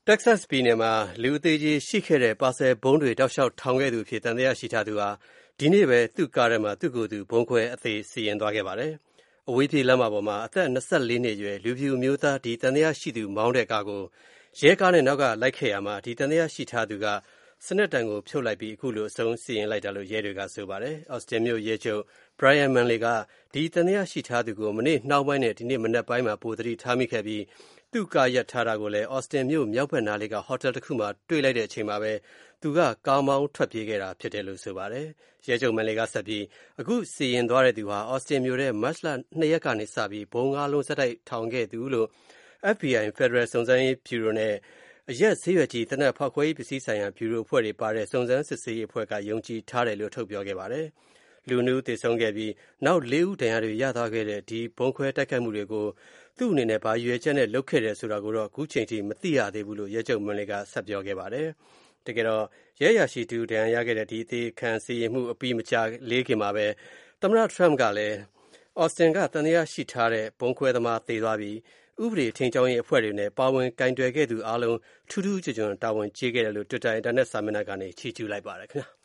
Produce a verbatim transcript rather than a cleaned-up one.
တက်ဆက်စ်ပြည်နယ်မှာလူအသေးကြီးရှိခဲ့တဲ့ပါဆယ်ဗုံးတွေတောက်လျှောက်ထောင်ခဲ့သူအဖြစ်သံသယရှိထားသူဟာဒီနေ့ပဲသူ့ကားထဲမှာသူ့ကိုယ်သူဗုံးခွဲအသေစီရင်သွားခဲ့ပါတယ်။အဝေးပြေးလမ်းမပေါ်မှာအသက်၂၄နှစ်အရွယ်လူဖြူအမျိုးသားဒီသံသယရှိသူမောင်းတဲ့ကားကိုရဲကားနဲ့နောက်ကလိုက်ခဲ့ရာမှာဒီသံသယရှိထားသူကစနက်တံကိုဖြုတ်လိုက်ပြီးအခုလိုအဆုံးစီရင်လိုက်တာလို့ရဲတွေကဆိုပါတယ်။ Austin မြို့ရဲချုပ် Brian Manley ကဒီသံသယရှိထားသူကိုမနေ့နှောင်းပိုင်းနဲ့ဒီနေ့မနက်ပိုင်းမှာပိုသတိထားမိခဲ့ပြီးသူ့ကားရပ်ထားတာကိုလည်း Austin မြို့မြောက်ဘက်နားလေးကဟိုတယ်တစ်ခုမှာတွေ့လိုက်တဲ့အချိန်မှာပဲသူကကားမောင်းထွက်ပြေးခဲ့တာဖြစ်တယ်လို့ဆိုပါတယ်။ရဲချုပ် Manley ကဆက်ပြီးအခုစီရင်သွားတဲ့သူဟာ Austin မြို့ထဲမတ်လ၂ရက်ကနေစပြီးဗုံးငါးလုံးဆက်တိုက်ထောင်ခဲ့သူလို့ F B I ဖက်ဒရယ်စုံစမ်းရေးဗျူရိုနဲ့အရက်ဆေးရွက်ကြီးသေနတ်ဖောက်ခွဲရေးပစ္စည်းဆိုင်ရာဗျူရိုအဖွဲ့တွေပါတဲ့စုံစမ်းစစ်ဆေးရေးအဖွဲ့ကယုံကြည်ထားတယ်လို့ထုတ်ပြောခဲ့ပါတယ်။လူနှစ်ဦးသေဆုံးခဲ့ပြီးနောက်လေးဦးဒဏ်ရာတွေရသွားခဲ့တဲ့ဒီဗုံးခွဲတိုက်ခိုက်မှုတွေကိုသူ့အနေနဲ့ဘာရည်ရွယ်ချက်နဲ့လုပ်ခဲ့တယ်ဆိုတာကိုတော့အခုချိန်ထိမသိရသေးဘူးလို့ရဲချုပ် Manley ကဆက်ပြောခဲ့ပါတယ်။တကယ်တော့ရဲအရာရှိတူဒဏ်ရာရခဲ့တဲ့ဒီအသေးခံစီရင်မှုအပြီးမကြာလေးခင်မှာပဲသမ္မတ Trump ကလည်း Austin ကသံသယရှိထားတဲ့ဗုံးခွဲသမားသေသွားပြီးဥပဒေထိန်းကျောင်းရေးအဖွဲ့တွေနဲ့ပါဝင်ကင်တွယ်ခဲ့သူအားလုံးထူးထူးချွန်ချွန်တာဝန်ကျေခဲ့တယ်လို့ Twitter အင်တာနက်စာမျက်နှာကနေချီးကျူးလိုက်ပါတယ်ခင်ဗျာ